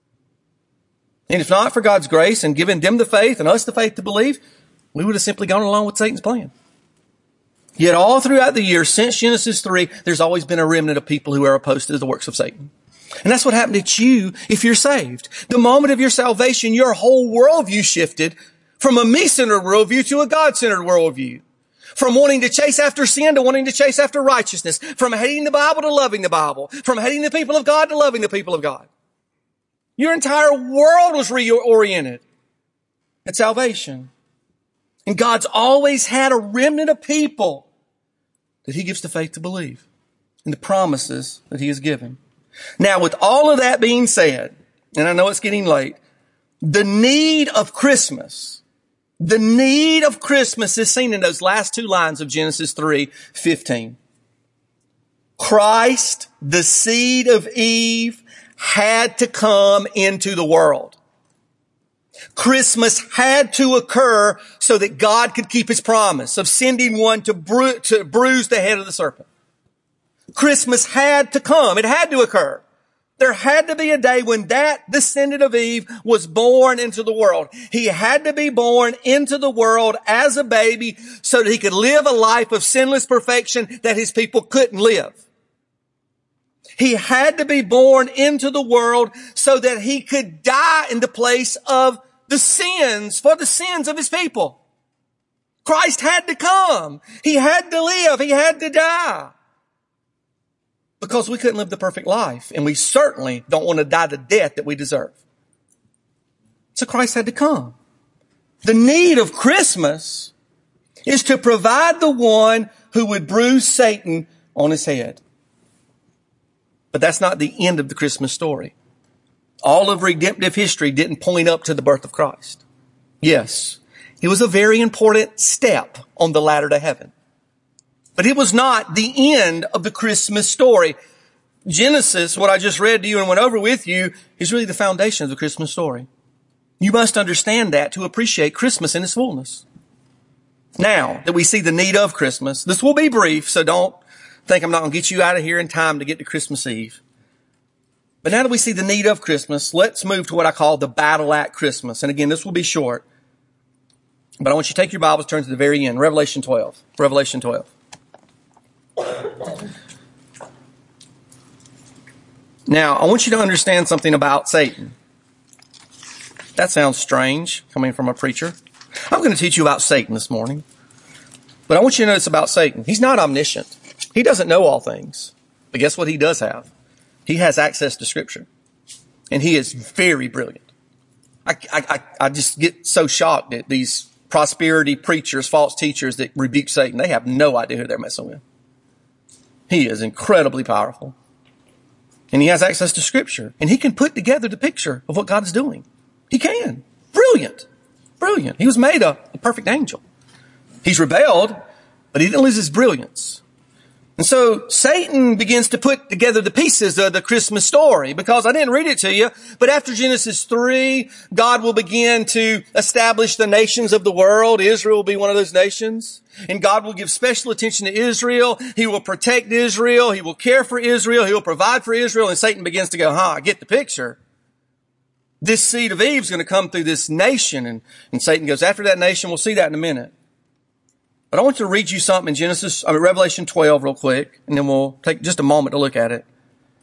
And if not for God's grace and giving them the faith and us the faith to believe, we would have simply gone along with Satan's plan. Yet all throughout the years, since Genesis three, there's always been a remnant of people who are opposed to the works of Satan. And that's what happened to you if you're saved. The moment of your salvation, your whole worldview shifted from a me-centered worldview to a God-centered worldview. From wanting to chase after sin to wanting to chase after righteousness. From hating the Bible to loving the Bible. From hating the people of God to loving the people of God. Your entire world was reoriented at salvation. And God's always had a remnant of people that he gives the faith to believe in the promises that he has given. Now, with all of that being said, and I know it's getting late, the need of Christmas, the need of Christmas is seen in those last two lines of Genesis three fifteen. Christ, the seed of Eve, had to come into the world. Christmas had to occur so that God could keep his promise of sending one to, bru- to bruise the head of the serpent. Christmas had to come. It had to occur. There had to be a day when that descendant of Eve was born into the world. He had to be born into the world as a baby so that he could live a life of sinless perfection that his people couldn't live. He had to be born into the world so that he could die in the place of the sins, for the sins of his people. Christ had to come. He had to live. He had to die. Because we couldn't live the perfect life. And we certainly don't want to die the death that we deserve. So Christ had to come. The need of Christmas is to provide the one who would bruise Satan on his head. But that's not the end of the Christmas story. All of redemptive history didn't point up to the birth of Christ. Yes, it was a very important step on the ladder to heaven. But it was not the end of the Christmas story. Genesis, what I just read to you and went over with you, is really the foundation of the Christmas story. You must understand that to appreciate Christmas in its fullness. Now that we see the need of Christmas, this will be brief, so don't think I'm not going to get you out of here in time to get to Christmas Eve. But now that we see the need of Christmas, let's move to what I call the battle at Christmas. And again, this will be short. But I want you to take your Bibles, turn to the very end. Revelation twelve. Revelation twelve. Now, I want you to understand something about Satan. That sounds strange, coming from a preacher. I'm going to teach you about Satan this morning. But I want you to know this about Satan. He's not omniscient. He doesn't know all things. But guess what he does have? He has access to Scripture. And he is very brilliant. I, I, I just get so shocked at these prosperity preachers, false teachers that rebuke Satan. They have no idea who they're messing with. He is incredibly powerful. And he has access to Scripture. And he can put together the picture of what God is doing. He can. Brilliant. Brilliant. He was made a, a perfect angel. He's rebelled, but he didn't lose his brilliance. And so Satan begins to put together the pieces of the Christmas story, because I didn't read it to you, but after Genesis three, God will begin to establish the nations of the world. Israel will be one of those nations. And God will give special attention to Israel. He will protect Israel. He will care for Israel. He will provide for Israel. And Satan begins to go, huh, I get the picture. This seed of Eve is going to come through this nation. And, and Satan goes after that nation. We'll see that in a minute. But I want to read you something in Genesis, I mean, Revelation twelve real quick, and then we'll take just a moment to look at it.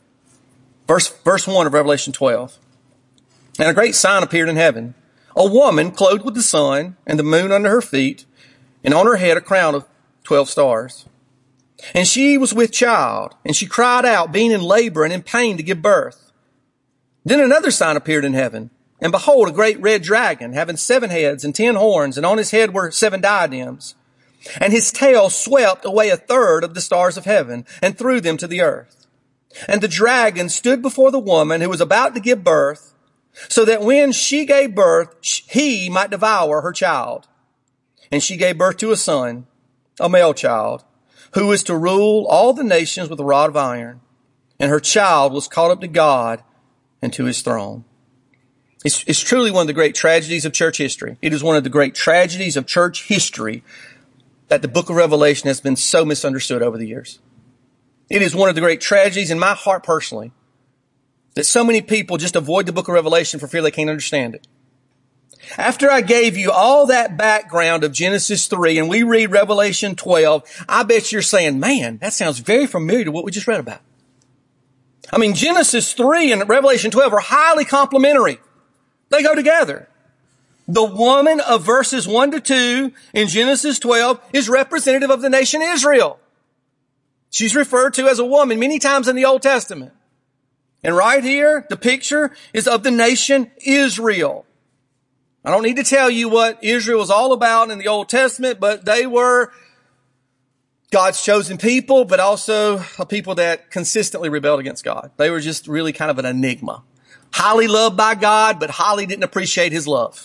Verse, verse one of Revelation twelve. And a great sign appeared in heaven. A woman clothed with the sun and the moon under her feet, and on her head a crown of twelve stars. And she was with child, and she cried out, being in labor and in pain to give birth. Then another sign appeared in heaven. And behold, a great red dragon, having seven heads and ten horns, and on his head were seven diadems. And his tail swept away a third of the stars of heaven and threw them to the earth. And the dragon stood before the woman who was about to give birth, so that when she gave birth, he might devour her child. And she gave birth to a son, a male child, who is to rule all the nations with a rod of iron. And her child was caught up to God and to his throne. It's, it's truly one of the great tragedies of church history. It is one of the great tragedies of church history that the book of Revelation has been so misunderstood over the years. It is one of the great tragedies in my heart personally that so many people just avoid the book of Revelation for fear they can't understand it. After I gave you all that background of Genesis three and we read Revelation twelve, I bet you're saying, man, that sounds very familiar to what we just read about. I mean, Genesis three and Revelation twelve are highly complementary. They go together. The woman of verses one to two in Genesis twelve is representative of the nation Israel. She's referred to as a woman many times in the Old Testament. And right here, the picture is of the nation Israel. I don't need to tell you what Israel was all about in the Old Testament, but they were God's chosen people, but also a people that consistently rebelled against God. They were just really kind of an enigma. Highly loved by God, but highly didn't appreciate his love.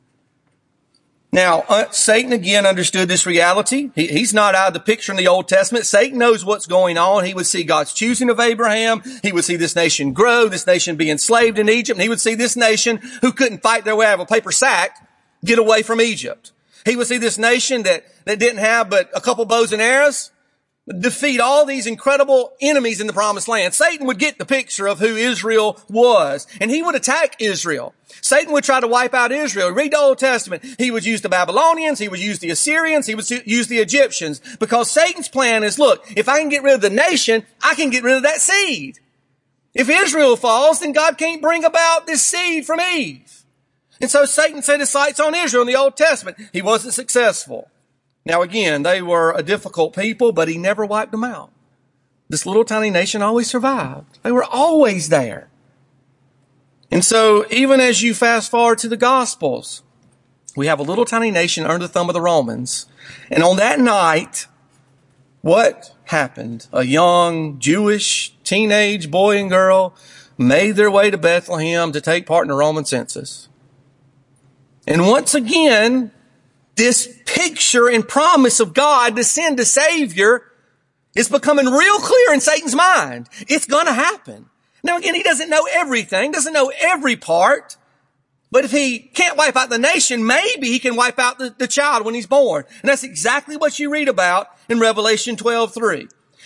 Now, uh, Satan again understood this reality. He, he's not out of the picture in the Old Testament. Satan knows what's going on. He would see God's choosing of Abraham. He would see this nation grow, this nation be enslaved in Egypt. And he would see this nation who couldn't fight their way out of a paper sack get away from Egypt. He would see this nation that, that didn't have but a couple bows and arrows defeat all these incredible enemies in the promised land. Satan would get the picture of who Israel was, and he would attack Israel. Satan would try to wipe out Israel. Read the Old Testament. He would use the Babylonians. He would use the Assyrians. He would use the Egyptians, because Satan's plan is, look, if I can get rid of the nation, I can get rid of that seed. If Israel falls, then God can't bring about this seed from Eve. And so Satan set his sights on Israel in the Old Testament. He wasn't successful. Now again, they were a difficult people, but he never wiped them out. This little tiny nation always survived. They were always there. And so even as you fast forward to the Gospels, we have a little tiny nation under the thumb of the Romans. And on that night, what happened? A young Jewish teenage boy and girl made their way to Bethlehem to take part in the Roman census. And once again, this picture and promise of God to send a Savior is becoming real clear in Satan's mind. It's going to happen. Now again, he doesn't know everything, doesn't know every part. But if he can't wipe out the nation, maybe he can wipe out the, the child when he's born. And that's exactly what you read about in Revelation twelve three.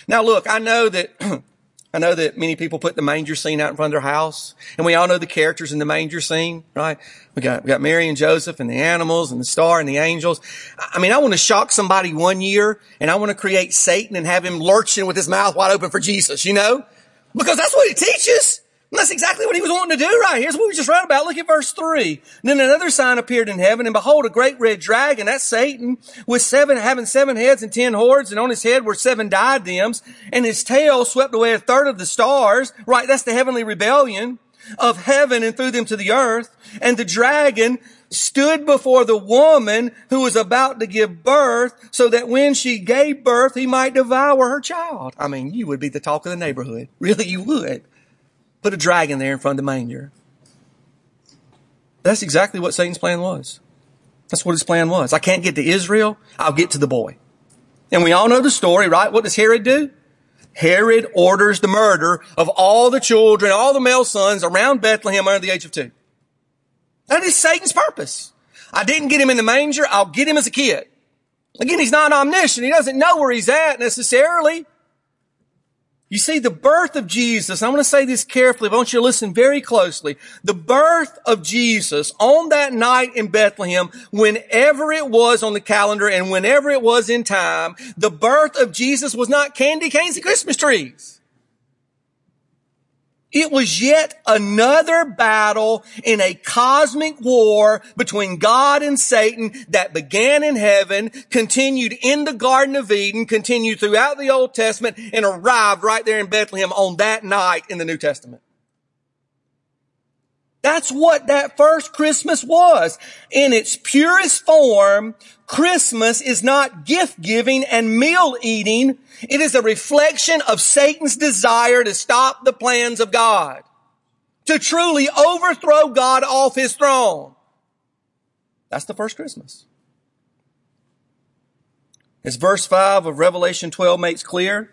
Now look, I know that, I know that many people put the manger scene out in front of their house, and we all know the characters in the manger scene, right? We got, we got Mary and Joseph and the animals and the star and the angels. I mean, I want to shock somebody one year, and I want to create Satan and have him lurching with his mouth wide open for Jesus, you know? Because that's what it teaches. And that's exactly what he was wanting to do right here. Here's what we just read about. Look at verse three. And then another sign appeared in heaven, and behold, a great red dragon, that's Satan, with seven, having seven heads and ten horns, and on his head were seven diadems, and his tail swept away a third of the stars. Right, that's the heavenly rebellion of heaven and threw them to the earth. And the dragon stood before the woman who was about to give birth, so that when she gave birth, he might devour her child. I mean, you would be the talk of the neighborhood. Really, you would. Put a dragon there in front of the manger. That's exactly what Satan's plan was. That's what his plan was. I can't get to Israel. I'll get to the boy. And we all know the story, right? What does Herod do? Herod orders the murder of all the children, all the male sons around Bethlehem under the age of two. That is Satan's purpose. I didn't get him in the manger. I'll get him as a kid. Again, he's not omniscient. He doesn't know where he's at necessarily. You see, the birth of Jesus, I want to say this carefully, but I want you to listen very closely. The birth of Jesus on that night in Bethlehem, whenever it was on the calendar and whenever it was in time, the birth of Jesus was not candy canes and Christmas trees. It was yet another battle in a cosmic war between God and Satan that began in heaven, continued in the Garden of Eden, continued throughout the Old Testament, and arrived right there in Bethlehem on that night in the New Testament. That's what that first Christmas was. In its purest form, Christmas is not gift giving and meal eating. It is a reflection of Satan's desire to stop the plans of God, to truly overthrow God off his throne. That's the first Christmas. As verse five of Revelation twelve makes clear,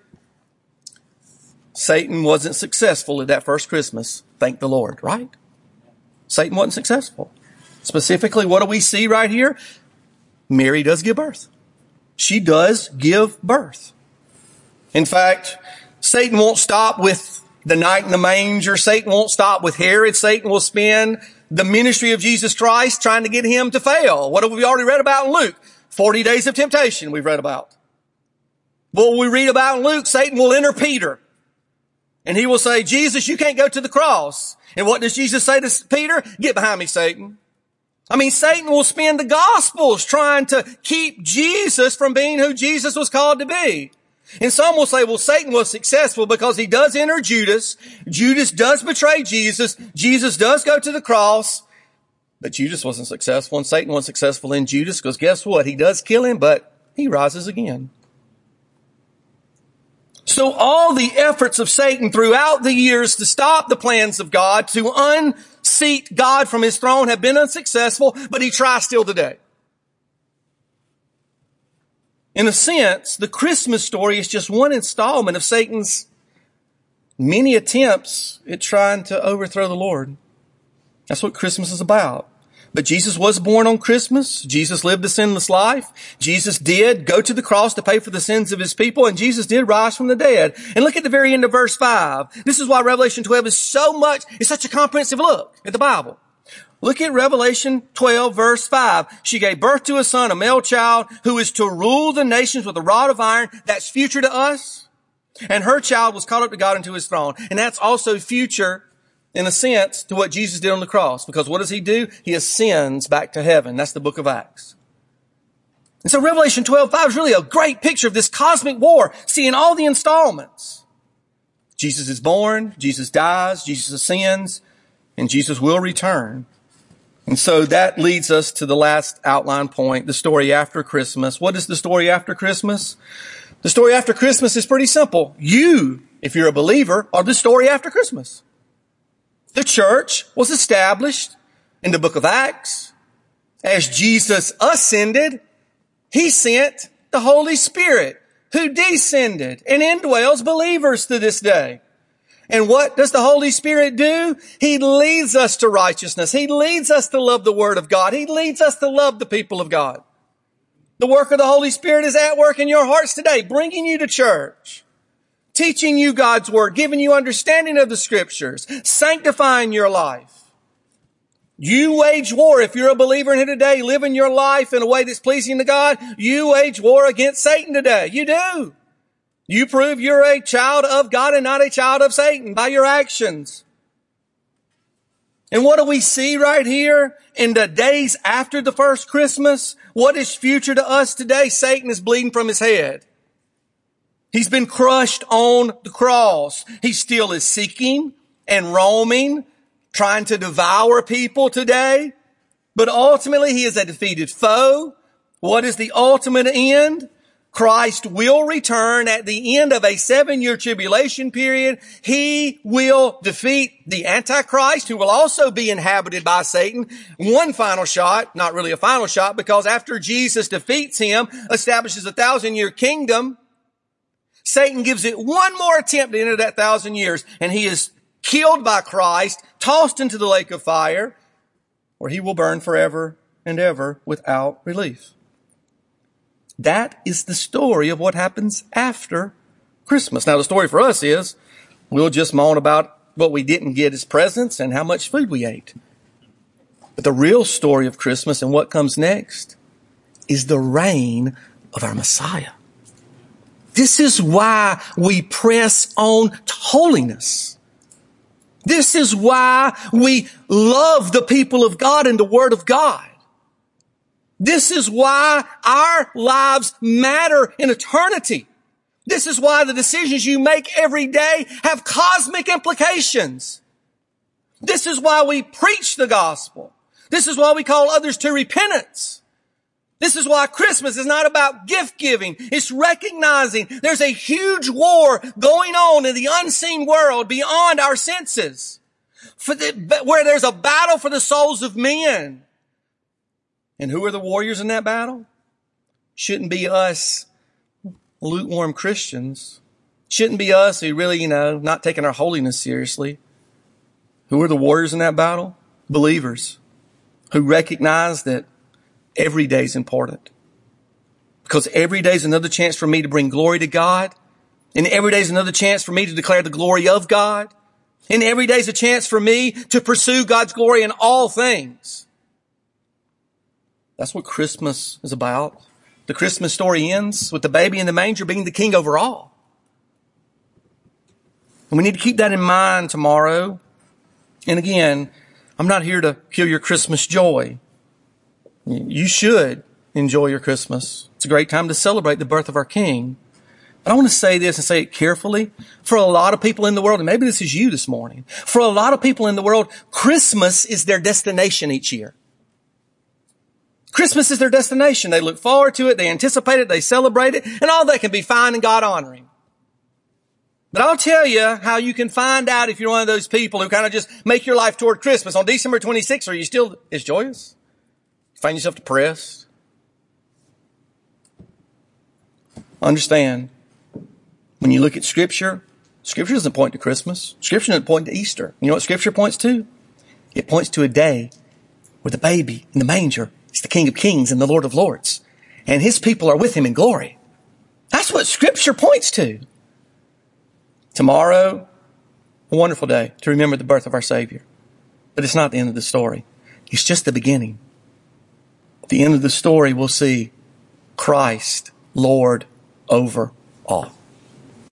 Satan wasn't successful at that first Christmas. Thank the Lord, right? Satan wasn't successful. Specifically, what do we see right here? Mary does give birth. She does give birth. In fact, Satan won't stop with the night in the manger. Satan won't stop with Herod. Satan will spend the ministry of Jesus Christ trying to get him to fail. What have we already read about in Luke? forty days of temptation we've read about. What we read about in Luke, Satan will enter Peter. And he will say, Jesus, you can't go to the cross. And what does Jesus say to Peter? Get behind me, Satan. I mean, Satan will spend the Gospels trying to keep Jesus from being who Jesus was called to be. And some will say, well, Satan was successful because he does enter Judas. Judas does betray Jesus. Jesus does go to the cross. But Judas wasn't successful, and Satan wasn't successful in Judas because guess what? He does kill him, but he rises again. So all the efforts of Satan throughout the years to stop the plans of God, to unseat God from his throne have been unsuccessful, but he tries still today. In a sense, the Christmas story is just one installment of Satan's many attempts at trying to overthrow the Lord. That's what Christmas is about. But Jesus was born on Christmas. Jesus lived a sinless life. Jesus did go to the cross to pay for the sins of his people, and Jesus did rise from the dead. And look at the very end of verse five. This is why Revelation twelve is so much, it's such a comprehensive look at the Bible. Look at Revelation twelve, verse five. She gave birth to a son, a male child, who is to rule the nations with a rod of iron. That's future to us. And her child was caught up to God into his throne. And that's also future, in a sense, to what Jesus did on the cross. Because what does he do? He ascends back to heaven. That's the book of Acts. And so Revelation twelve five is really a great picture of this cosmic war, seeing all the installments. Jesus is born, Jesus dies, Jesus ascends, and Jesus will return. And so that leads us to the last outline point, the story after Christmas. What is the story after Christmas? The story after Christmas is pretty simple. You, if you're a believer, are the story after Christmas. The church was established in the book of Acts. As Jesus ascended, he sent the Holy Spirit who descended and indwells believers to this day. And what does the Holy Spirit do? He leads us to righteousness. He leads us to love the Word of God. He leads us to love the people of God. The work of the Holy Spirit is at work in your hearts today, bringing you to church. teaching you God's word, giving you understanding of the scriptures, sanctifying your life. You wage war. If you're a believer in here today, living your life in a way that's pleasing to God, you wage war against Satan today. You do. You prove you're a child of God and not a child of Satan by your actions. And what do we see right here in the days after the first Christmas? What is future to us today? Satan is bleeding from his head. He's been crushed on the cross. He still is seeking and roaming, trying to devour people today. But ultimately, he is a defeated foe. What is the ultimate end? Christ will return at the end of a seven-year tribulation period. He will defeat the Antichrist, who will also be inhabited by Satan. One final shot, not really a final shot, because after Jesus defeats him, establishes a thousand-year kingdom, Satan gives it one more attempt to enter that thousand years, and he is killed by Christ, tossed into the lake of fire, where he will burn forever and ever without relief. That is the story of what happens after Christmas. Now, the story for us is we'll just moan about what we didn't get as presents and how much food we ate. But the real story of Christmas and what comes next is the reign of our Messiah. This is why we press on to holiness. This is why we love the people of God and the Word of God. This is why our lives matter in eternity. This is why the decisions you make every day have cosmic implications. This is why we preach the gospel. This is why we call others to repentance. This is why Christmas is not about gift giving. It's recognizing there's a huge war going on in the unseen world beyond our senses, for the, where there's a battle for the souls of men. And who are the warriors in that battle? Shouldn't be us lukewarm Christians. Shouldn't be us who really, you know, not taking our holiness seriously. Who are the warriors in that battle? Believers who recognize that every day is important. Because every day is another chance for me to bring glory to God. And every day is another chance for me to declare the glory of God. And every day is a chance for me to pursue God's glory in all things. That's what Christmas is about. The Christmas story ends with the baby in the manger being the king over all. And we need to keep that in mind tomorrow. And again, I'm not here to kill your Christmas joy. You should enjoy your Christmas. It's a great time to celebrate the birth of our King. But I want to say this and say it carefully. For a lot of people in the world, and maybe this is you this morning, for a lot of people in the world, Christmas is their destination each year. Christmas is their destination. They look forward to it. They anticipate it. They celebrate it. And all that can be fine and God honoring. But I'll tell you how you can find out if you're one of those people who kind of just make your life toward Christmas. On December twenty-sixth, are you still as joyous? Find yourself depressed? Understand, when you look at Scripture, Scripture doesn't point to Christmas. Scripture doesn't point to Easter. You know what Scripture points to? It points to a day where the baby in the manger is the King of Kings and the Lord of Lords. And his people are with him in glory. That's what Scripture points to. Tomorrow, a wonderful day to remember the birth of our Savior. But it's not the end of the story. It's just the beginning. At the end of the story, we'll see Christ, Lord over all.